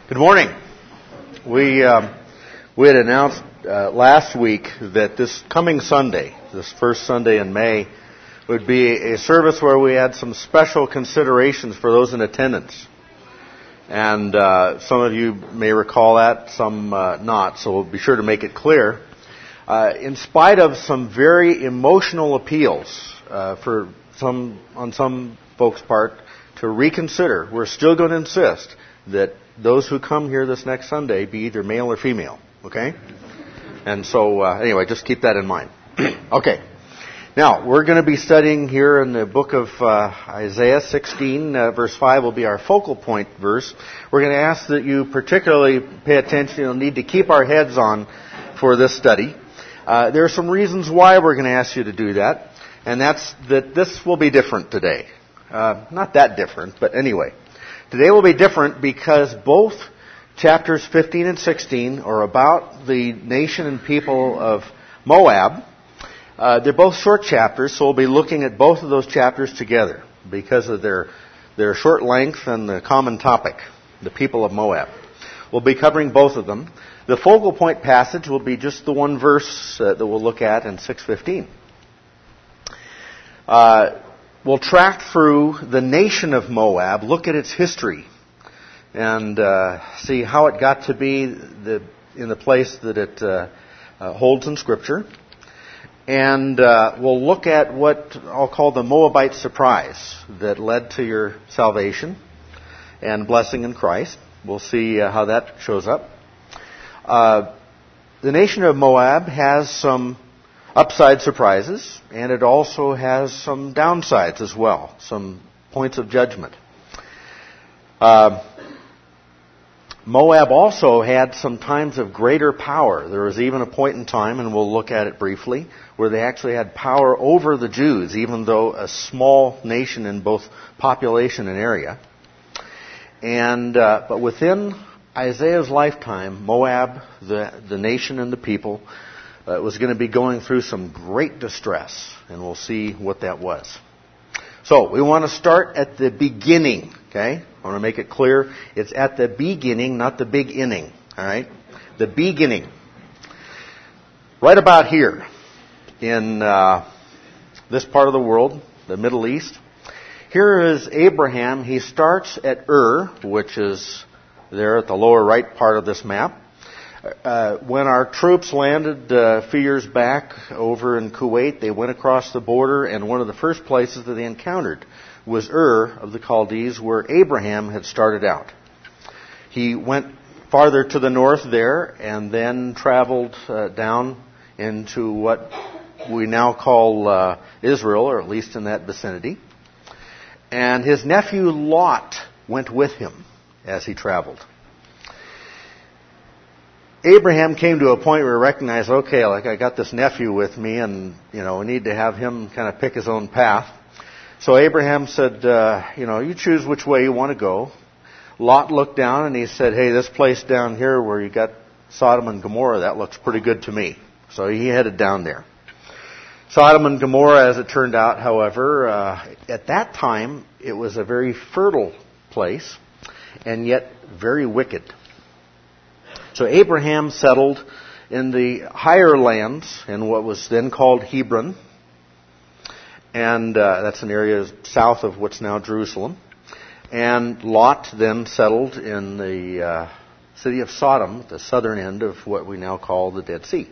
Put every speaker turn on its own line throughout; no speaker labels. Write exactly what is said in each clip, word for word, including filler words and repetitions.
Good morning. We um, we had announced uh, last week that this coming Sunday, this first Sunday in May, would be a service where we had some special considerations for those in attendance. And uh, some of you may recall that, some uh, not, so we'll be sure to make it clear. Uh, in spite of some very emotional appeals uh, for some on some folks' part to reconsider, we're still going to insist that those who come here this next Sunday be either male or female, okay? And so, uh, anyway, just keep that in mind. Okay. Now, we're going to be studying here in the book of uh, Isaiah sixteen, uh, verse five will be our focal point verse. We're going to ask that you particularly pay attention. You'll need to keep our heads on for this study. Uh, there are some reasons why we're going to ask you to do that, and that's that this will be different today. Uh, not that different, but anyway. Today will be different because both chapters fifteen and sixteen are about the nation and people of Moab. Uh, they're both short chapters, so we'll be looking at both of those chapters together because of their their short length and the common topic, the people of Moab. We'll be covering both of them. The focal point passage will be just the one verse uh, that we'll look at in six fifteen. Uh, we'll track through the nation of Moab, look at its history, and uh, see how it got to be the, in the place that it uh, uh, holds in Scripture. And uh, we'll look at what I'll call the Moabite surprise that led to your salvation and blessing in Christ. We'll see uh, how that shows up. Uh, the nation of Moab has some upside surprises, and it also has some downsides as well, some points of judgment. Uh, Moab also had some times of greater power. There was even a point in time, and we'll look at it briefly, where they actually had power over the Jews, even though a small nation in both population and area. And uh, but within Isaiah's lifetime, Moab, the the nation and the people, uh, was going to be going through some great distress, and we'll see what that was. So we want to start at the beginning. Okay, I want to make it clear. It's at the beginning, not the big inning. All right, the beginning, right about here in uh, this part of the world, the Middle East. Here is Abraham. He starts at Ur, which is there at the lower right part of this map. Uh, when our troops landed uh, a few years back over in Kuwait, they went across the border, and one of the first places that they encountered was Ur of the Chaldees, where Abraham had started out. He went farther to the north there, and then traveled uh, down into what we now call uh, Israel, or at least in that vicinity. And his nephew Lot went with him as he traveled. Abraham came to a point where he recognized, okay, like I got this nephew with me, and you know we need to have him kind of pick his own path. So Abraham said, uh, you know, you choose which way you want to go. Lot looked down and he said, hey, this place down here where you got Sodom and Gomorrah, that looks pretty good to me. So he headed down there. Sodom and Gomorrah, as it turned out, however, uh, at that time, it was a very fertile place, and yet very wicked. So Abraham settled in the higher lands, in what was then called Hebron, and uh, that's an area south of what's now Jerusalem. And Lot then settled in the uh, city of Sodom, the southern end of what we now call the Dead Sea.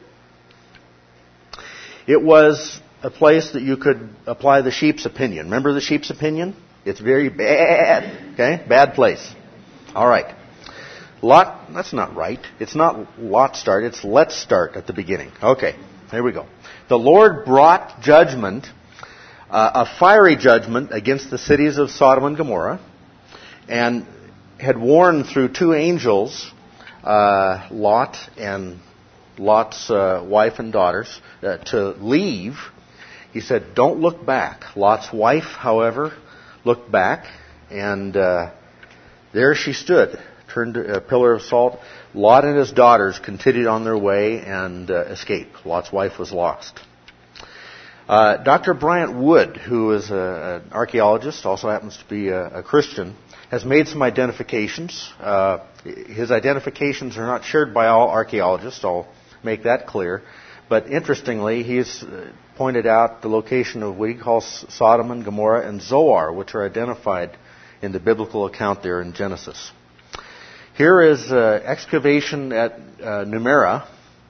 It was a place that you could apply the sheep's opinion. Remember the sheep's opinion? It's very bad. Okay? Bad place. All right. Lot, that's not right. It's not Lot start. It's let's start at the beginning. Okay. Here we go. The Lord brought judgment, uh, a fiery judgment against the cities of Sodom and Gomorrah, and had warned through two angels, uh, Lot and Lot's uh, wife and daughters, uh, to leave. He said, don't look back. Lot's wife, however, looked back, and uh, there she stood, turned a pillar of salt. Lot and his daughters continued on their way and uh, escaped. Lot's wife was lost. Uh, Doctor Bryant Wood, who is a, an archaeologist, also happens to be a, a Christian, has made some identifications. Uh, his identifications are not shared by all archaeologists, I'll make that clear. But interestingly, he's pointed out the location of what he calls Sodom and Gomorrah and Zoar, which are identified in the biblical account there in Genesis. Here is uh, excavation at uh, Numenera,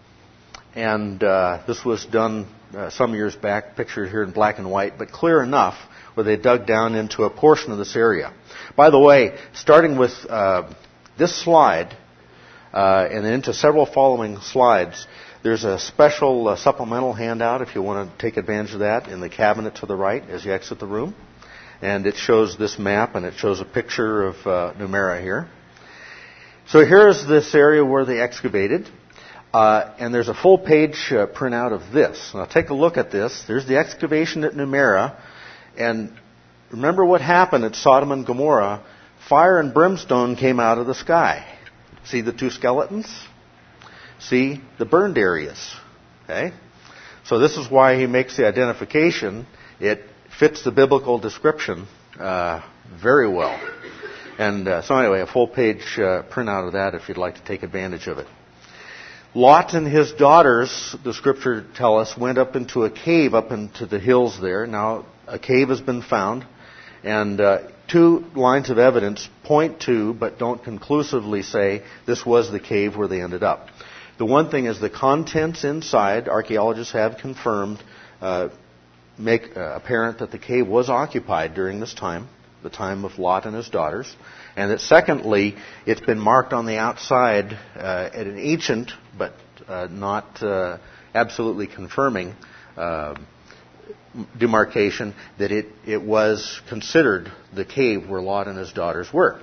and uh, this was done uh, some years back, pictured here in black and white, but clear enough where they dug down into a portion of this area. By the way, starting with uh, this slide uh, and then into several following slides, there's a special uh, supplemental handout if you want to take advantage of that in the cabinet to the right as you exit the room. And it shows this map and it shows a picture of uh, Numenera here. So here's this area where they excavated. Uh, and there's a full page uh, printout of this. Now take a look at this. There's the excavation at Numenera. And remember what happened at Sodom and Gomorrah. Fire and brimstone came out of the sky. See the two skeletons? See the burned areas. Okay? So this is why he makes the identification. It fits the biblical description uh, very well. And uh, so anyway, a full page uh, printout of that if you'd like to take advantage of it. Lot and his daughters, the scripture tell us, went up into a cave up into the hills there. Now, a cave has been found, and uh, two lines of evidence point to, but don't conclusively say, this was the cave where they ended up. The one thing is the contents inside, archaeologists have confirmed, uh, make uh, apparent that the cave was occupied during this time, the time of Lot and his daughters, and that secondly, it's been marked on the outside uh, at an ancient, but uh, not uh, absolutely confirming uh, demarcation, that it, it was considered the cave where Lot and his daughters were.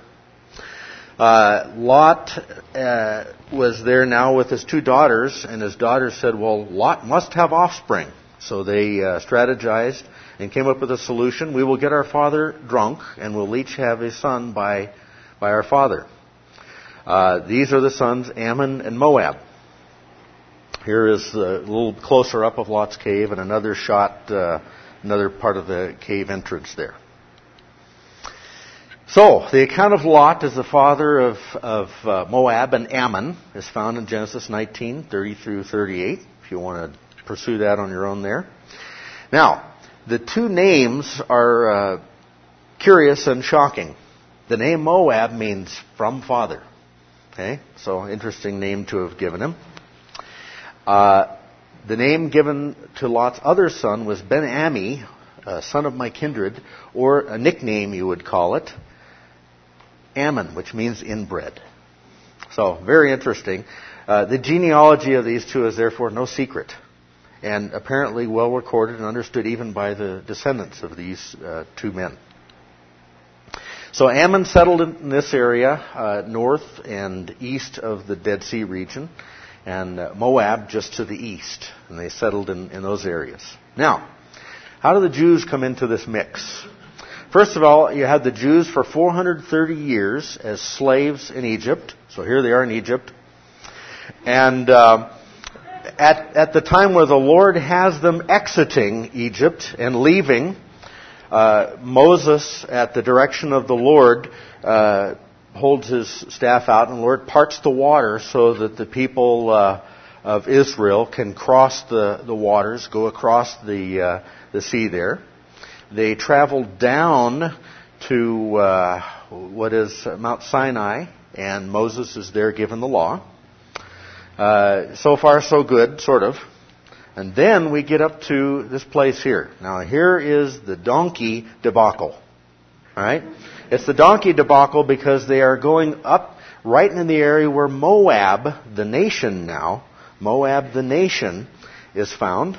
Uh, Lot uh, was there now with his two daughters, and his daughters said, well, Lot must have offspring. So they uh, strategized and came up with a solution. We will get our father drunk, and we'll each have a son by, by our father. Uh, these are the sons, Ammon and Moab. Here is a little closer up of Lot's cave, and another shot, uh, another part of the cave entrance there. So, the account of Lot as the father of, of uh, Moab and Ammon is found in Genesis nineteen, thirty through thirty-eight, if you want to pursue that on your own there. Now, the two names are uh, curious and shocking. The name Moab means from father. Okay, so interesting name to have given him. Uh, the name given to Lot's other son was Ben-Ami, uh, son of my kindred, or a nickname you would call it, Ammon, which means inbred. So, very interesting. Uh, the genealogy of these two is therefore no secret, and apparently well recorded and understood even by the descendants of these uh, two men. So Ammon settled in this area, uh, north and east of the Dead Sea region, and uh, Moab just to the east, and they settled in, in those areas. Now, how do the Jews come into this mix? First of all, you had the Jews for four hundred thirty years as slaves in Egypt. So here they are in Egypt. And uh, at, at the time where the Lord has them exiting Egypt and leaving, uh, Moses, at the direction of the Lord, uh, holds his staff out, and the Lord parts the water so that the people uh, of Israel can cross the, the waters, go across the, uh, the sea there. They traveled down to uh, what is Mount Sinai, and Moses is there given the law. Uh, so far, so good, sort of. And then we get up to this place here. Now, here is the donkey debacle. All right? It's the donkey debacle because they are going up right in the area where Moab, the nation now, Moab, the nation, is found.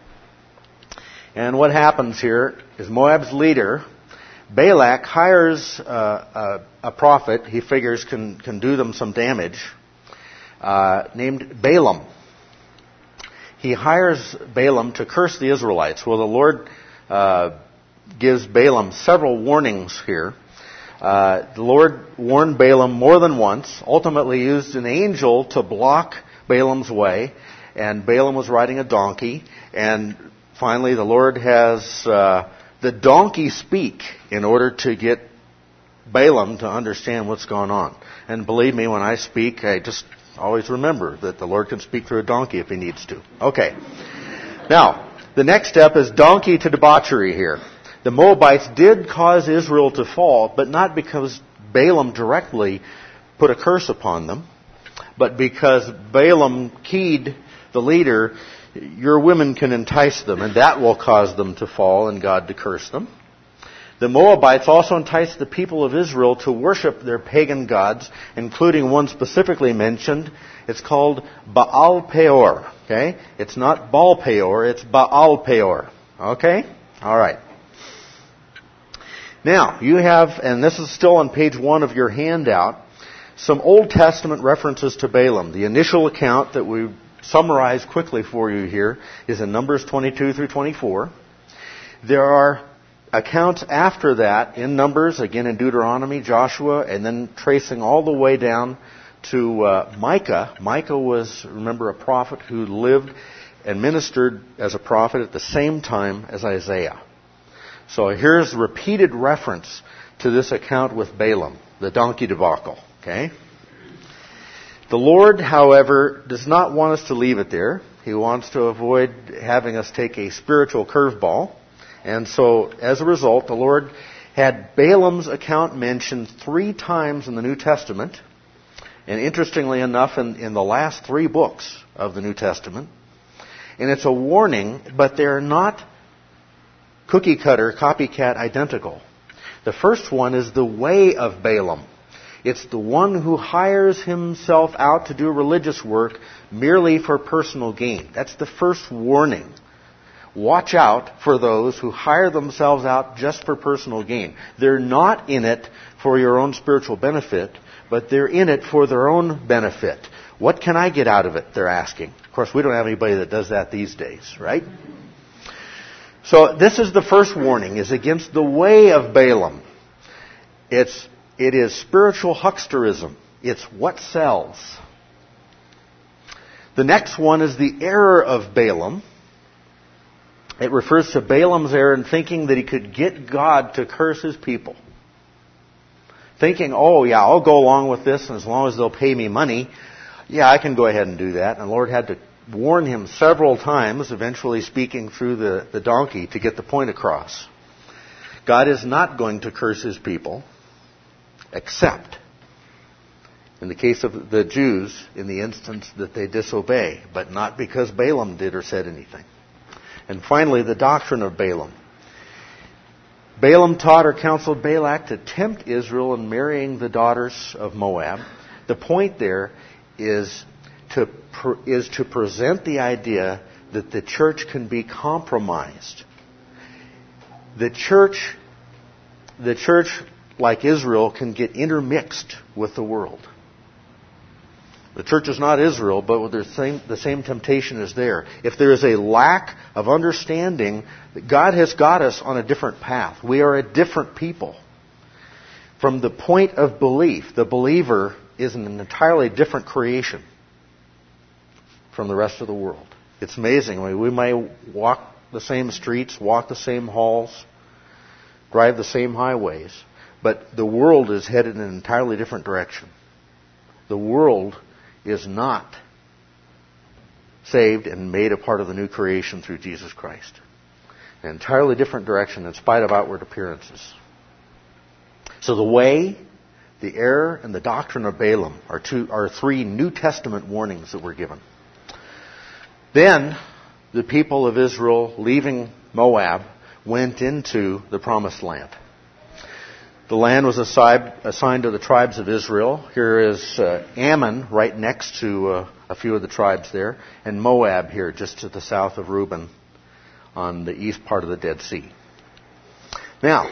And what happens here is Moab's leader, Balak, hires uh, a, a prophet he figures can, can do them some damage, uh, named Balaam. He hires Balaam to curse the Israelites. Well, the Lord uh, gives Balaam several warnings here. Uh, the Lord warned Balaam more than once, ultimately used an angel to block Balaam's way, and Balaam was riding a donkey, and finally, the Lord has uh, the donkey speak in order to get Balaam to understand what's going on. And believe me, when I speak, I just always remember that the Lord can speak through a donkey if He needs to. Okay. Now, the next step is donkey to debauchery here. The Moabites did cause Israel to fall, but not because Balaam directly put a curse upon them, but because Balaam keyed the leader, your women can entice them, and that will cause them to fall and God to curse them. The Moabites also enticed the people of Israel to worship their pagan gods, including one specifically mentioned. It's called Baal Peor. Okay? It's not Baal Peor, it's Baal Peor. Okay? All right. Now, you have, and this is still on page one of your handout, some Old Testament references to Balaam. The initial account that we summarize quickly for you here is in Numbers twenty-two through twenty-four. There are accounts after that in Numbers, again in Deuteronomy, Joshua, and then tracing all the way down to uh, Micah. Micah was, remember, a prophet who lived and ministered as a prophet at the same time as Isaiah. So here's repeated reference to this account with Balaam, the donkey debacle. Okay? The Lord, however, does not want us to leave it there. He wants to avoid having us take a spiritual curveball. And so, as a result, the Lord had Balaam's account mentioned three times in the New Testament. And interestingly enough, in, in the last three books of the New Testament. And it's a warning, but they're not cookie cutter, copycat identical. The first one is the way of Balaam. It's the one who hires himself out to do religious work merely for personal gain. That's the first warning. Watch out for those who hire themselves out just for personal gain. They're not in it for your own spiritual benefit, but they're in it for their own benefit. What can I get out of it, they're asking. Of course, we don't have anybody that does that these days, right? So this is the first warning, is against the way of Balaam. It's, it is spiritual hucksterism. It's what sells. The next one is the error of Balaam. It refers to Balaam's error in thinking that he could get God to curse His people. Thinking, oh yeah, I'll go along with this, and as long as they'll pay me money, yeah, I can go ahead and do that. And the Lord had to warn him several times, eventually speaking through the, the donkey to get the point across. God is not going to curse His people, except in the case of the Jews, in the instance that they disobey, but not because Balaam did or said anything. And finally, the doctrine of Balaam. Balaam taught or counseled Balak to tempt Israel in marrying the daughters of Moab. The point there is to is to present the idea that the church can be compromised. The church, the church, like Israel, can get intermixed with the world. The church is not Israel, but the same, the same temptation is there. If there is a lack of understanding that God has got us on a different path, we are a different people. From the point of belief, the believer is an entirely different creation from the rest of the world. It's amazing. We may walk the same streets, walk the same halls, drive the same highways, but the world is headed in an entirely different direction. The world is not saved and made a part of the new creation through Jesus Christ. An entirely different direction in spite of outward appearances. So the way, the error, and the doctrine of Balaam are two, are three New Testament warnings that were given. Then the people of Israel, leaving Moab, went into the Promised Land. The land was assigned to the tribes of Israel. Here is uh, Ammon right next to uh, a few of the tribes there, and Moab here just to the south of Reuben on the east part of the Dead Sea. Now,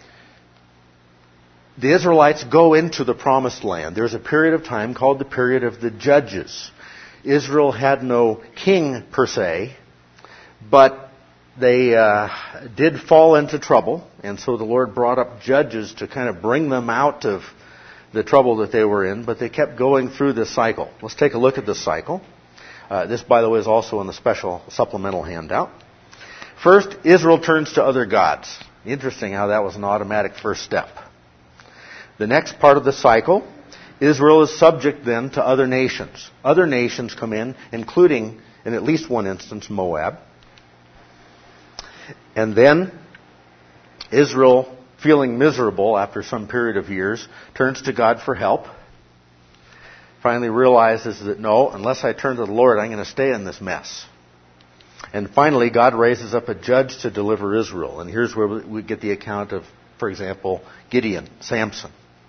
the Israelites go into the Promised Land. There's a period of time called the period of the Judges. Israel had no king per se, but they uh, did fall into trouble, and so the Lord brought up judges to kind of bring them out of the trouble that they were in, but they kept going through this cycle. Let's take a look at this cycle. Uh, this, by the way, is also in the special supplemental handout. First, Israel turns to other gods. Interesting how that was an automatic first step. The next part of the cycle, Israel is subject then to other nations. Other nations come in, including, in at least one instance, Moab. And then Israel, feeling miserable after some period of years, turns to God for help. Finally realizes that no, unless I turn to the Lord, I'm going to stay in this mess. And finally, God raises up a judge to deliver Israel. And here's where we get the account of, for example, Gideon, Samson.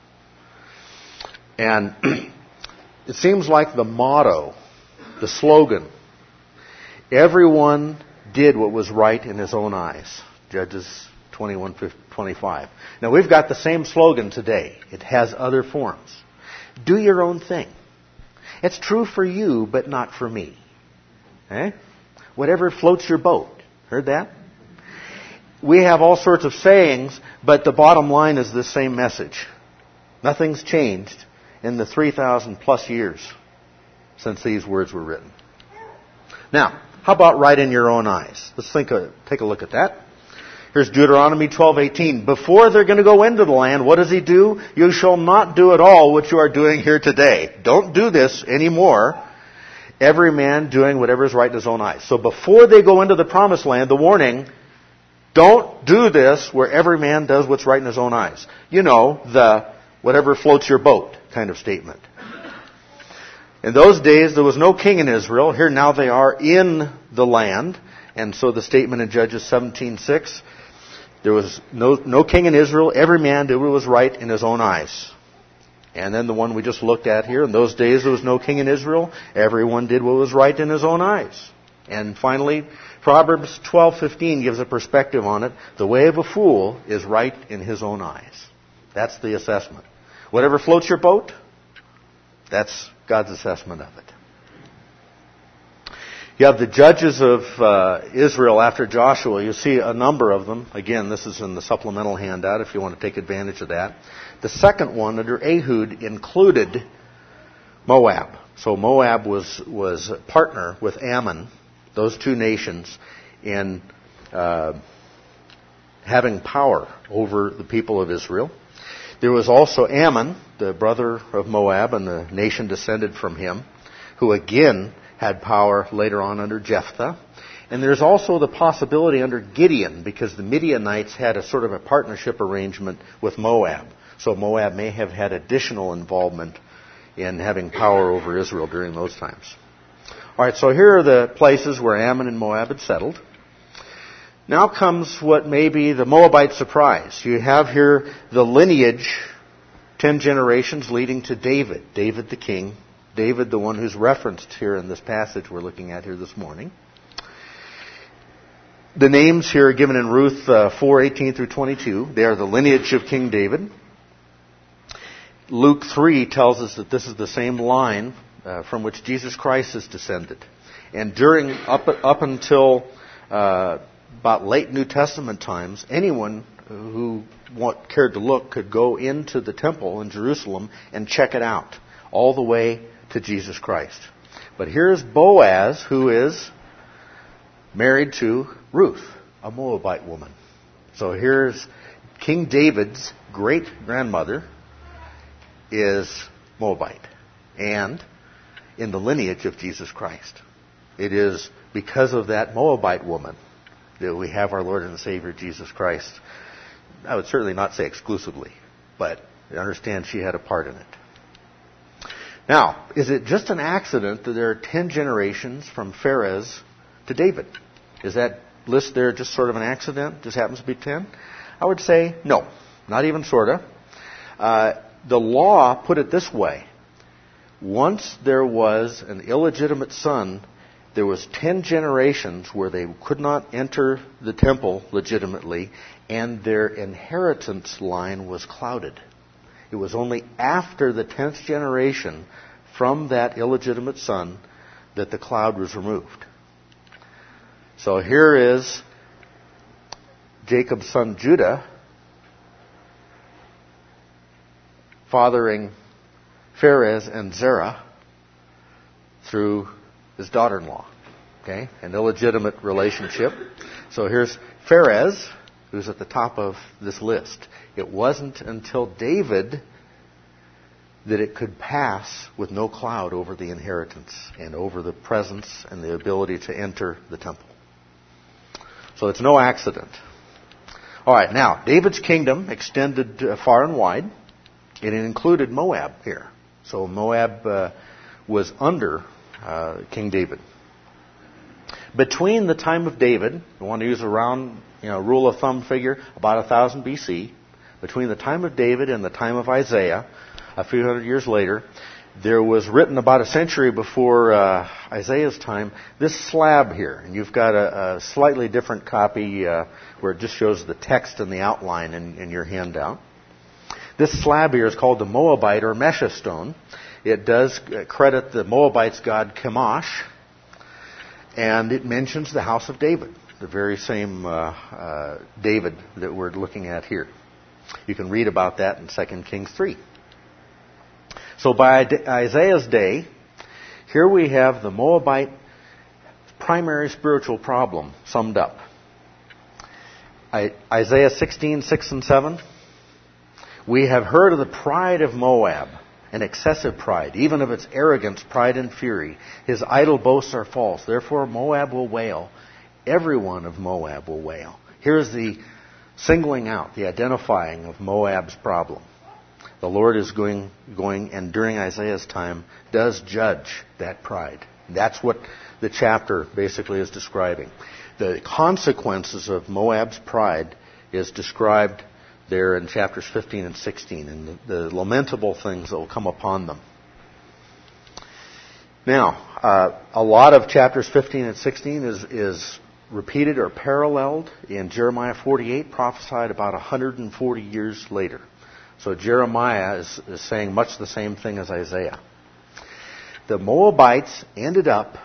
And it seems like the motto, the slogan, everyone did what was right in his own eyes. Judges twenty-one twenty-five. Now, we've got the same slogan today. It has other forms. Do your own thing. It's true for you, but not for me. Eh? Whatever floats your boat. Heard that? We have all sorts of sayings, but the bottom line is the same message. Nothing's changed in the three thousand plus years since these words were written. Now, how about right in your own eyes? Let's think of, take a look at that. Here's Deuteronomy twelve eighteen. Before they're going to go into the land, what does he do? You shall not do at all what you are doing here today. Don't do this anymore. Every man doing whatever is right in his own eyes. So before they go into the promised land, the warning, don't do this where every man does what's right in his own eyes. You know, the whatever floats your boat kind of statement. In those days, there was no king in Israel. Here now they are in the land. And so the statement in Judges seventeen six, there was no, no king in Israel. Every man did what was right in his own eyes. And then the one we just looked at here, in those days there was no king in Israel. Everyone did what was right in his own eyes. And finally, Proverbs twelve fifteen gives a perspective on it. The way of a fool is right in his own eyes. That's the assessment. Whatever floats your boat, that's God's assessment of it. You have the judges of uh, Israel after Joshua. You see a number of them. Again, this is in the supplemental handout if you want to take advantage of that. The second one, under Ehud, included Moab. So Moab was was a partner with Ammon, those two nations, in uh, having power over the people of Israel. There was also Ammon, the brother of Moab, and the nation descended from him, who again had power later on under Jephthah. And there's also the possibility under Gideon, because the Midianites had a sort of a partnership arrangement with Moab. So Moab may have had additional involvement in having power over Israel during those times. All right, so here are the places where Ammon and Moab had settled. Now comes what may be the Moabite surprise. You have here the lineage, ten generations leading to David, David the king, David the one who's referenced here in this passage we're looking at here this morning. The names here are given in Ruth uh, four eighteen through twenty-two. They are the lineage of King David. Luke three tells us that this is the same line uh, from which Jesus Christ is descended. And during, up, up until uh, about late New Testament times, anyone who want, cared to look could go into the temple in Jerusalem and check it out, all the way to Jesus Christ. But here's Boaz, who is married to Ruth, a Moabite woman. So here's King David's great-grandmother is Moabite, and in the lineage of Jesus Christ. It is because of that Moabite woman that we have our Lord and Savior Jesus Christ. I would certainly not say exclusively, but I understand she had a part in it. Now, is it just an accident that there are ten generations from Pharez to David? Is that list there just sort of an accident? Just happens to be ten? I would say no, not even sort of. Uh, the law put it this way. Once there was an illegitimate son, there was ten generations where they could not enter the temple legitimately, and their inheritance line was clouded. It was only after the tenth generation from that illegitimate son that the cloud was removed. So here is Jacob's son Judah fathering Pharez and Zerah through his daughter-in-law. Okay? An illegitimate relationship. So here's Pharez, who's at the top of this list. It wasn't until David that it could pass with no cloud over the inheritance and over the presence and the ability to enter the temple. So it's no accident. All right, now, David's kingdom extended uh, far and wide. It included Moab here. So Moab uh, was under uh, King David. Between the time of David, you want to use a round, you know, rule of thumb figure, about one thousand B C, between the time of David and the time of Isaiah, a few hundred years later, there was written about a century before uh, Isaiah's time, this slab here. And you've got a, a slightly different copy uh, where it just shows the text and the outline in, in your handout. This slab here is called the Moabite or Mesha stone. It does credit the Moabites' god Chemosh, and it mentions the house of David, the very same uh, uh, David that we're looking at here. You can read about that in Second Kings three. So by Isaiah's day, here we have the Moabite primary spiritual problem summed up. Isaiah sixteen, six and seven. We have heard of the pride of Moab, an excessive pride, even of its arrogance, pride and fury. His idle boasts are false. Therefore Moab will wail. Everyone of Moab will wail. Here's the singling out, the identifying of Moab's problem. The Lord is going, going, and during Isaiah's time, does judge that pride. That's what the chapter basically is describing. The consequences of Moab's pride is described there in chapters fifteen and sixteen, and the, the lamentable things that will come upon them. Now, uh, a lot of chapters fifteen and sixteen is, is repeated or paralleled in Jeremiah forty-eight, prophesied about one hundred forty years later. So Jeremiah is, is saying much the same thing as Isaiah. The Moabites ended up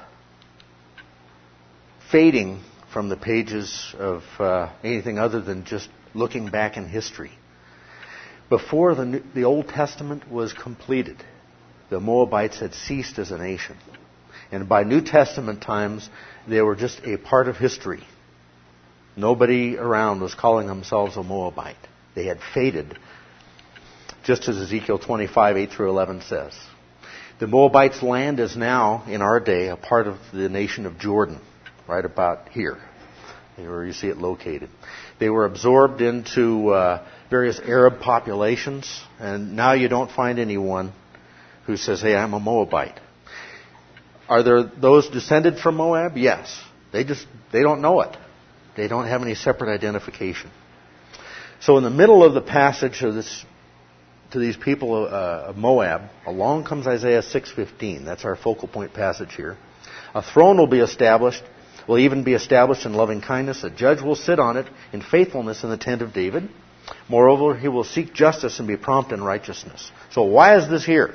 fading from the pages of uh, anything other than just looking back in history. Before the, New, the Old Testament was completed, the Moabites had ceased as a nation. And by New Testament times, they were just a part of history. Nobody around was calling themselves a Moabite. They had faded, just as Ezekiel twenty-five, eight through eleven says. The Moabites' land is now, in our day, a part of the nation of Jordan, right about here, where you see it located. They were absorbed into uh, various Arab populations, and now you don't find anyone who says, hey, I'm a Moabite. Are there those descended from Moab? Yes. They just, they don't know it. They don't have any separate identification. So in the middle of the passage of this, to these people uh, of Moab, along comes Isaiah six fifteen. That's our focal point passage here. A throne will be established, will even be established in loving kindness. A judge will sit on it in faithfulness in the tent of David. Moreover, he will seek justice and be prompt in righteousness. So why is this here?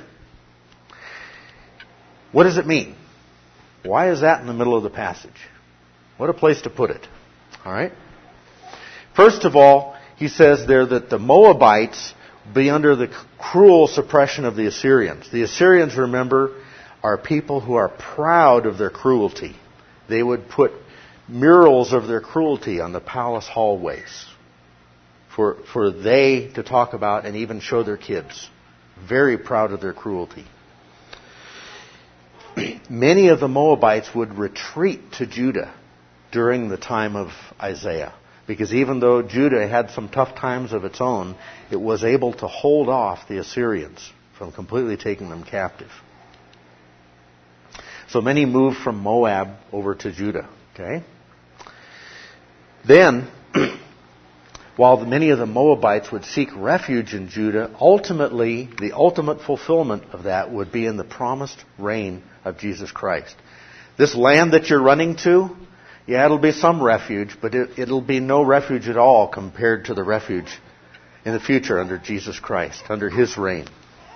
What does it mean? Why is that in the middle of the passage? What a place to put it. All right? First of all, he says there that the Moabites be under the cruel suppression of the Assyrians. The Assyrians, remember, are people who are proud of their cruelty. They would put murals of their cruelty on the palace hallways for, for they to talk about and even show their kids. Very proud of their cruelty. Many of the Moabites would retreat to Judah during the time of Isaiah, because even though Judah had some tough times of its own, it was able to hold off the Assyrians from completely taking them captive. So many moved from Moab over to Judah. Okay? Then, while many of the Moabites would seek refuge in Judah, ultimately, the ultimate fulfillment of that would be in the promised reign of Jesus Christ. This land that you're running to, yeah, it'll be some refuge, but it, it'll be no refuge at all compared to the refuge in the future under Jesus Christ, under His reign.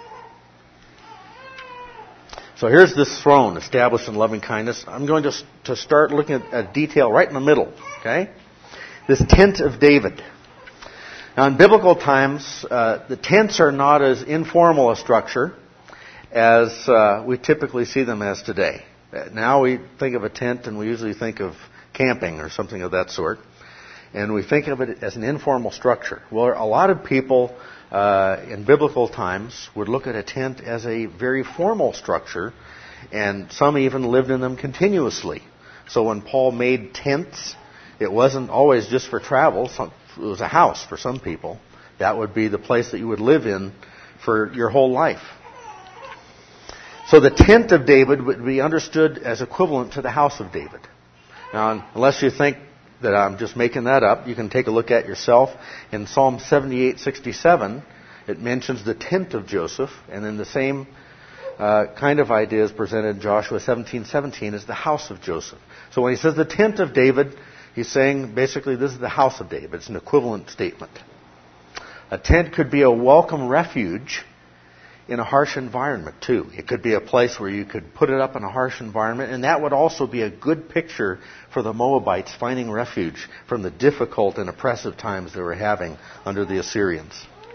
So here's this throne established in loving kindness. I'm going to, to start looking at a detail right in the middle, okay? This tent of David. Now in biblical times, uh, the tents are not as informal a structure as uh, we typically see them as today. Now we think of a tent and we usually think of camping or something of that sort. and we think of it as an informal structure. Well, a lot of people uh, in biblical times would look at a tent as a very formal structure, and some even lived in them continuously. So when Paul made tents, it wasn't always just for travel. Some, it was a house for some people. That would be the place that you would live in for your whole life. So the tent of David would be understood as equivalent to the house of David. Now, unless you think that I'm just making that up, you can take a look at yourself. In Psalm seventy-eight sixty-seven, it mentions the tent of Joseph, and then the same uh, kind of idea is presented in Joshua seventeen seventeen as the house of Joseph. So when he says the tent of David, he's saying basically this is the house of David. It's an equivalent statement. A tent could be a welcome refuge in a harsh environment, too. It could be a place where you could put it up in a harsh environment, and that would also be a good picture for the Moabites finding refuge from the difficult and oppressive times they were having under the Assyrians.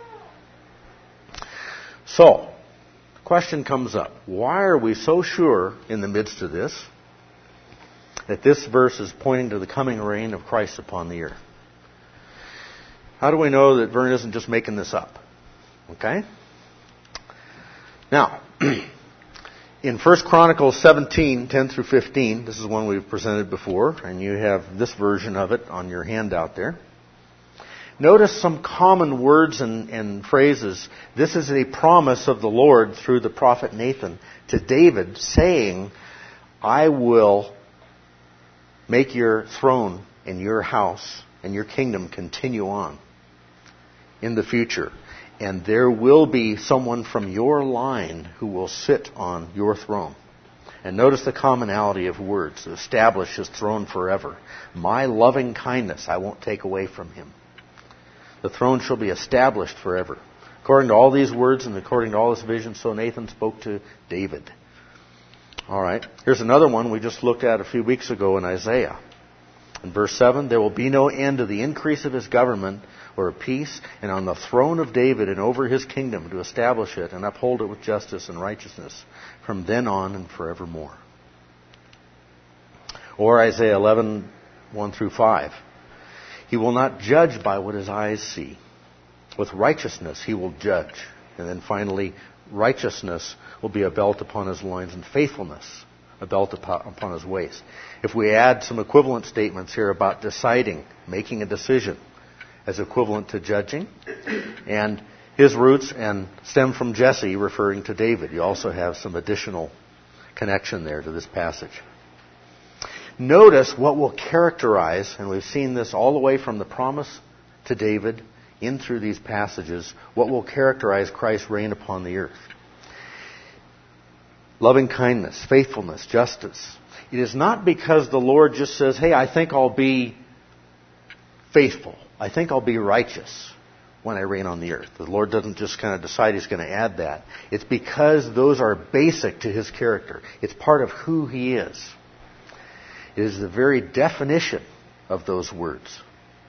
So, the question comes up, why are we so sure in the midst of this that this verse is pointing to the coming reign of Christ upon the earth? How do we know that Vern isn't just making this up? Okay? Now, in First Chronicles seventeen, ten through fifteen, this is one we've presented before, and you have this version of it on your handout there. Notice some common words and, and phrases. This is a promise of the Lord through the prophet Nathan to David, saying, I will make your throne and your house and your kingdom continue on in the future. And there will be someone from your line who will sit on your throne. And notice the commonality of words. To establish his throne forever. My loving kindness I won't take away from him. The throne shall be established forever. According to all these words and according to all this vision, so Nathan spoke to David. All right. Here's another one we just looked at a few weeks ago in Isaiah. In verse seven, there will be no end to the increase of his government or of peace, and on the throne of David and over his kingdom to establish it and uphold it with justice and righteousness from then on and forevermore. Or Isaiah eleven, one through five. He will not judge by what his eyes see. With righteousness he will judge. And then finally, righteousness will be a belt upon his loins, and faithfulness a belt upon his waist. If we add some equivalent statements here about deciding, making a decision, as equivalent to judging, and his roots and stem from Jesse, referring to David. You also have some additional connection there to this passage. Notice what will characterize, and we've seen this all the way from the promise to David in through these passages, what will characterize Christ's reign upon the earth. Loving kindness, faithfulness, justice. It is not because the Lord just says, hey, I think I'll be faithful. I think I'll be righteous when I reign on the earth. The Lord doesn't just kind of decide He's going to add that. It's because those are basic to His character. It's part of who He is. It is the very definition of those words.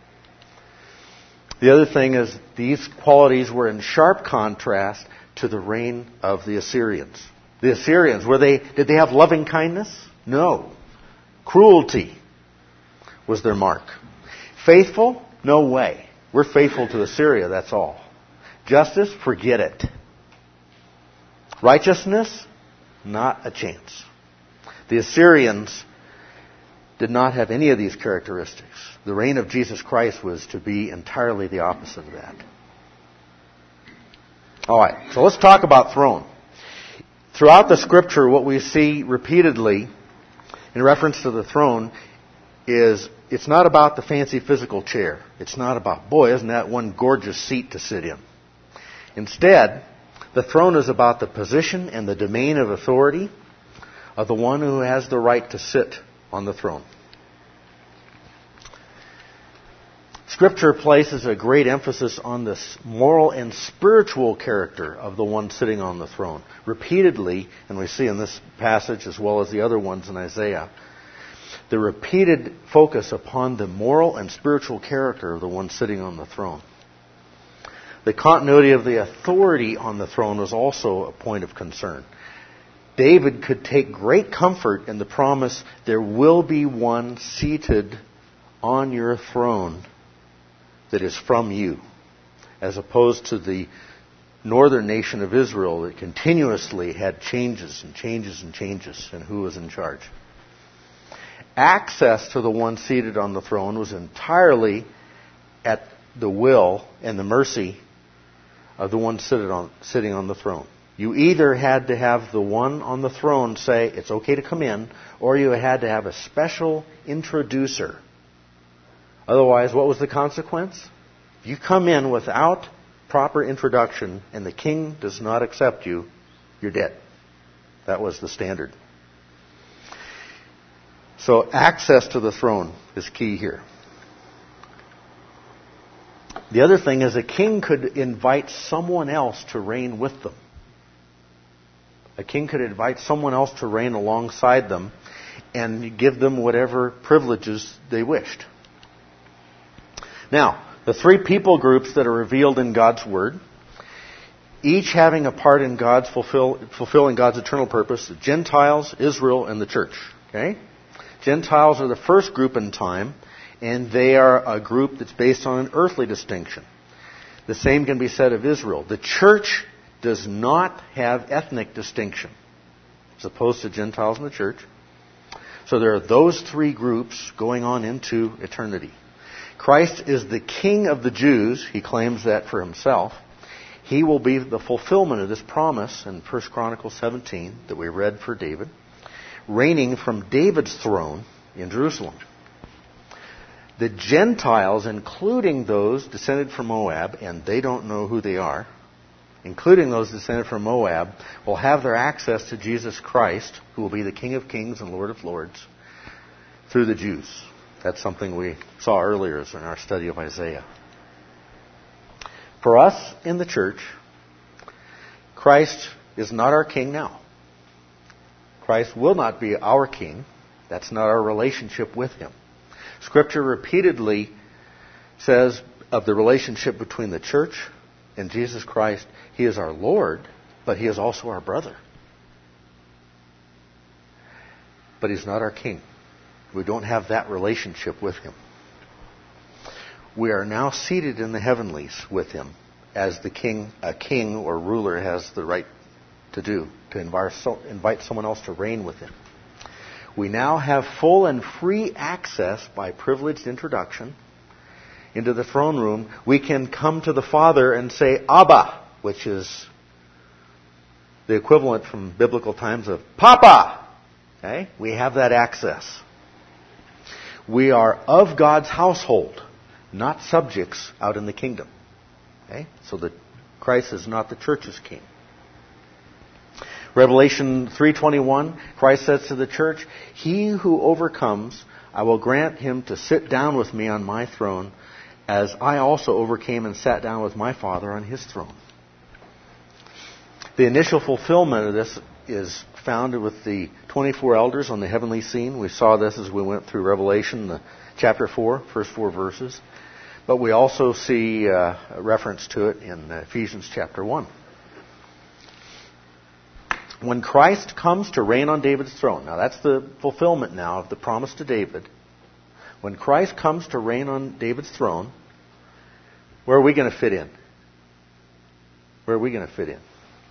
The other thing is these qualities were in sharp contrast to the reign of the Assyrians. The Assyrians, were they, did they have loving kindness? No. Cruelty was their mark. Faithful? No way. We're faithful to Assyria, that's all. Justice? Forget it. Righteousness? Not a chance. The Assyrians did not have any of these characteristics. The reign of Jesus Christ was to be entirely the opposite of that. All right, so let's talk about throne. Throughout the Scripture, what we see repeatedly in reference to the throne is it's not about the fancy physical chair. It's not about, boy, isn't that one gorgeous seat to sit in. Instead, the throne is about the position and the domain of authority of the one who has the right to sit on the throne. Scripture places a great emphasis on the moral and spiritual character of the one sitting on the throne. Repeatedly, and we see in this passage as well as the other ones in Isaiah, the repeated focus upon the moral and spiritual character of the one sitting on the throne. The continuity of the authority on the throne was also a point of concern. David could take great comfort in the promise, there will be one seated on your throne that is from you, as opposed to the northern nation of Israel that continuously had changes and changes and changes in who was in charge. Access to the one seated on the throne was entirely at the will and the mercy of the one sitting on, sitting on the throne. You either had to have the one on the throne say, it's okay to come in, or you had to have a special introducer. Otherwise, what was the consequence? If you come in without proper introduction and the king does not accept you, you're dead. That was the standard. So access to the throne is key here. The other thing is a king could invite someone else to reign with them. A king could invite someone else to reign alongside them and give them whatever privileges they wished. Now, the three people groups that are revealed in God's Word, each having a part in God's fulfill, fulfilling God's eternal purpose, the Gentiles, Israel, and the church. Okay? Gentiles are the first group in time, and they are a group that's based on an earthly distinction. The same can be said of Israel. The church does not have ethnic distinction, as opposed to Gentiles in the church. So there are those three groups going on into eternity. Christ is the King of the Jews. He claims that for himself. He will be the fulfillment of this promise in First Chronicles seventeen that we read for David, reigning from David's throne in Jerusalem. The Gentiles, including those descended from Moab, and they don't know who they are, including those descended from Moab, will have their access to Jesus Christ, who will be the King of Kings and Lord of Lords, through the Jews. That's something we saw earlier in our study of Isaiah. For us in the church, Christ is not our king now. Christ will not be our king. That's not our relationship with him. Scripture repeatedly says of the relationship between the church and Jesus Christ, he is our Lord, but he is also our brother. But he's not our king. We don't have that relationship with him. We are now seated in the heavenlies with him, as the king, a king or ruler has the right to do, to invite someone else to reign with him. We now have full and free access by privileged introduction into the throne room. We can come to the Father and say, Abba, which is the equivalent from biblical times of Papa. Okay? We have that access. We are of God's household, not subjects out in the kingdom. Okay? So that Christ is not the church's king. Revelation three twenty-one, Christ says to the church, he who overcomes, I will grant him to sit down with me on my throne, as I also overcame and sat down with my Father on his throne. The initial fulfillment of this is found with the twenty-four elders on the heavenly scene. We saw this as we went through Revelation, the chapter four, first four verses. But we also see uh, a reference to it in Ephesians chapter one. When Christ comes to reign on David's throne, now that's the fulfillment now of the promise to David. When Christ comes to reign on David's throne, where are we going to fit in? Where are we going to fit in?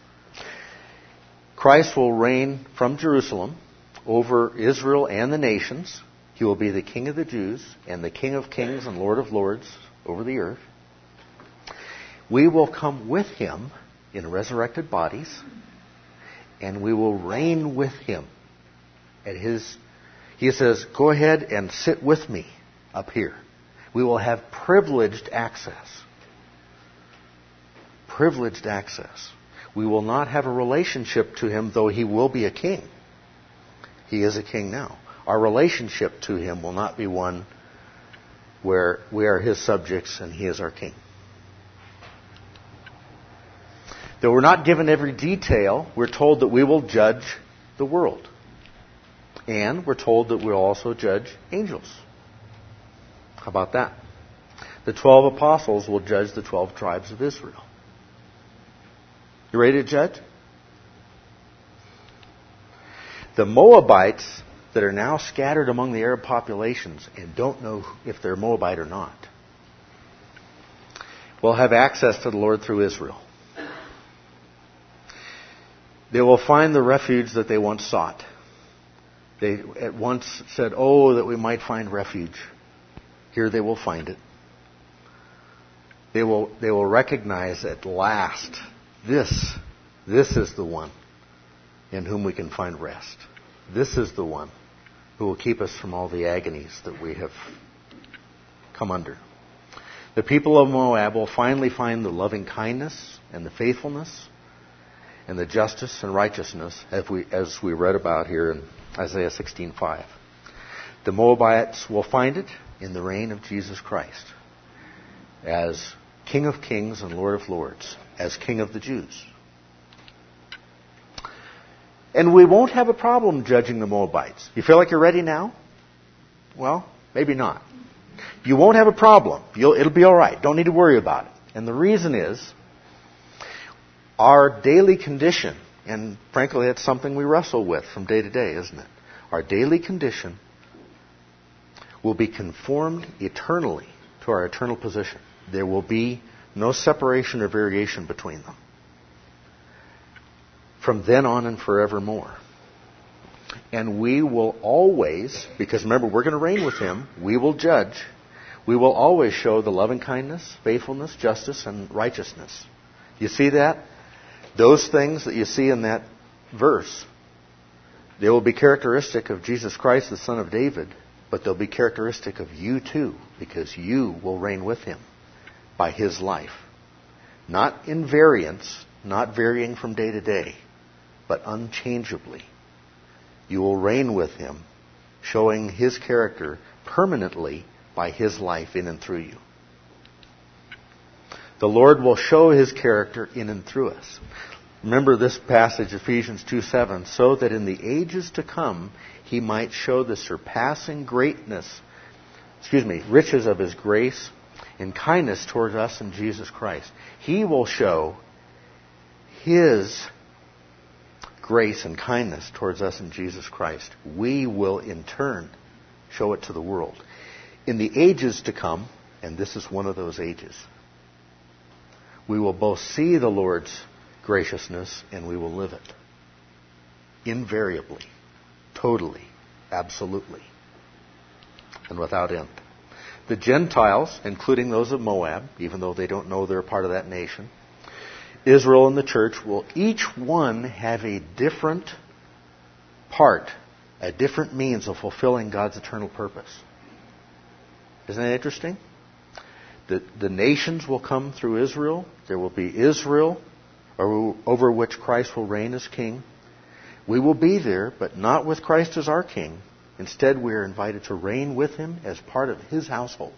Christ will reign from Jerusalem over Israel and the nations. He will be the King of the Jews and the King of Kings and Lord of Lords over the earth. We will come with him in resurrected bodies, and we will reign with him at his. He says, go ahead and sit with me up here. We will have privileged access. Privileged access. We will not have a relationship to him, though he will be a king. He is a king now. Our relationship to him will not be one where we are his subjects and he is our king. Though we're not given every detail, we're told that we will judge the world. And we're told that we'll also judge angels. How about that? The twelve apostles will judge the twelve tribes of Israel. You ready to judge? The Moabites that are now scattered among the Arab populations and don't know if they're Moabite or not, will have access to the Lord through Israel. They will find the refuge that they once sought. They at once said, oh, that we might find refuge. Here they will find it. They will, they will recognize at last, this, this is the one in whom we can find rest. This is the one who will keep us from all the agonies that we have come under. The people of Moab will finally find the loving kindness and the faithfulness and the justice and righteousness as we, as we read about here in Isaiah sixteen five. The Moabites will find it in the reign of Jesus Christ as King of Kings and Lord of Lords, as King of the Jews. And we won't have a problem judging the Moabites. You feel like you're ready now? Well, maybe not. You won't have a problem. You'll, it'll be all right. Don't need to worry about it. And the reason is our daily condition, and frankly, it's something we wrestle with from day to day, isn't it? Our daily condition will be conformed eternally to our eternal position. There will be no separation or variation between them. From then on and forevermore. And we will always, because remember, we're going to reign with Him, we will judge, we will always show the loving kindness, faithfulness, justice, and righteousness. You see that? Those things that you see in that verse, they will be characteristic of Jesus Christ, the Son of David, but they'll be characteristic of you too, because you will reign with Him by His life. Not in variance, not varying from day to day, but unchangeably. You will reign with Him, showing His character permanently by His life in and through you. The Lord will show His character in and through us. Remember this passage, Ephesians two seven, so that in the ages to come He might show the surpassing greatness, excuse me, riches of His grace and kindness towards us in Jesus Christ. He will show His grace and kindness towards us in Jesus Christ. We will in turn show it to the world. In the ages to come, and this is one of those ages, we will both see the Lord's graciousness and we will live it. Invariably, totally, absolutely, and without end. The Gentiles, including those of Moab, even though they don't know they're a part of that nation, Israel and the church will each one have a different part, a different means of fulfilling God's eternal purpose. Isn't that interesting? The, the nations will come through Israel. There will be Israel over which Christ will reign as king. We will be there, but not with Christ as our king. Instead, we are invited to reign with Him as part of His household,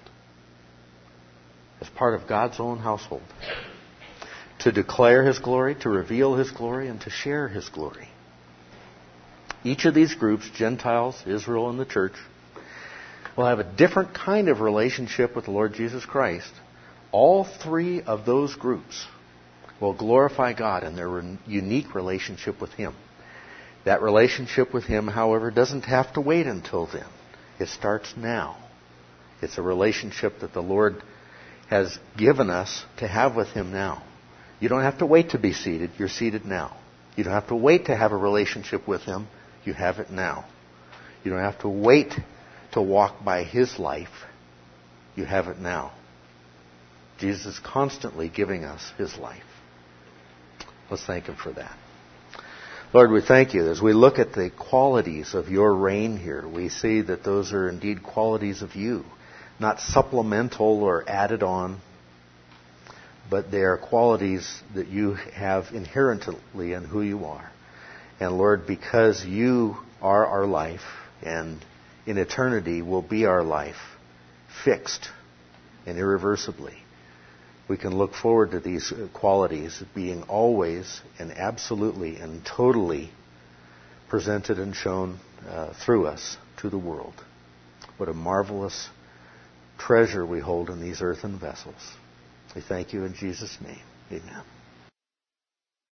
as part of God's own household, to declare His glory, to reveal His glory, and to share His glory. Each of these groups, Gentiles, Israel, and the church, will have a different kind of relationship with the Lord Jesus Christ. All three of those groups will glorify God in their unique relationship with Him. That relationship with Him, however, doesn't have to wait until then. It starts now. It's a relationship that the Lord has given us to have with Him now. You don't have to wait to be seated. You're seated now. You don't have to wait to have a relationship with Him. You have it now. You don't have to wait to walk by His life. You have it now. Jesus is constantly giving us His life. Let's thank Him for that. Lord, we thank You. As we look at the qualities of Your reign here, we see that those are indeed qualities of You, not supplemental or added on, but they are qualities that You have inherently in who You are. And Lord, because You are our life, and in eternity will be our life, fixed and irreversibly, we can look forward to these qualities being always and absolutely and totally presented and shown uh, through us to the world. What a marvelous treasure we hold in these earthen vessels. We thank You in Jesus' name. Amen.